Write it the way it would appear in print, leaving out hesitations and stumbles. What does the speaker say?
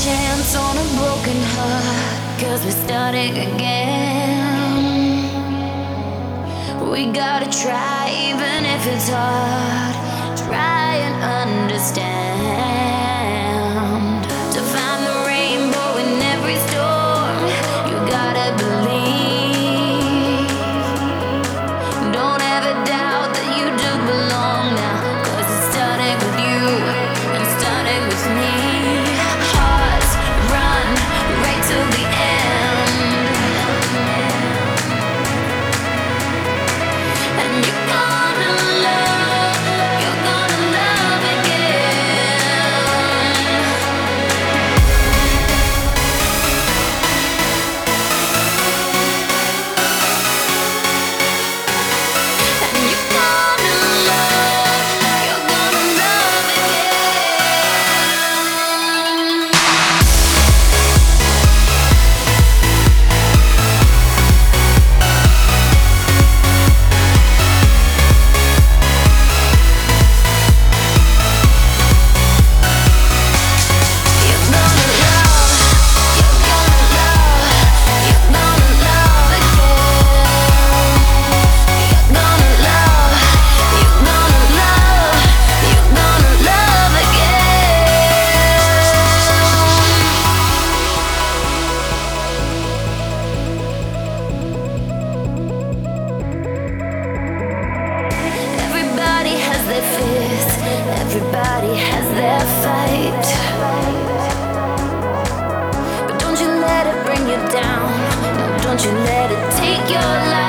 chance on a broken heart, 'cause we're starting again. We gotta try, even if it's hard. Try and understand. To find the rainbow in every storm, you gotta believe. Don't ever doubt that you do belong now, 'cause it started with you and started with me. Hearts run right till the end, and you're gonna love again. And you're gonna love again. Everybody has their fears, everybody has their fight. But don't you let it bring you down, no, don't you let it take your life.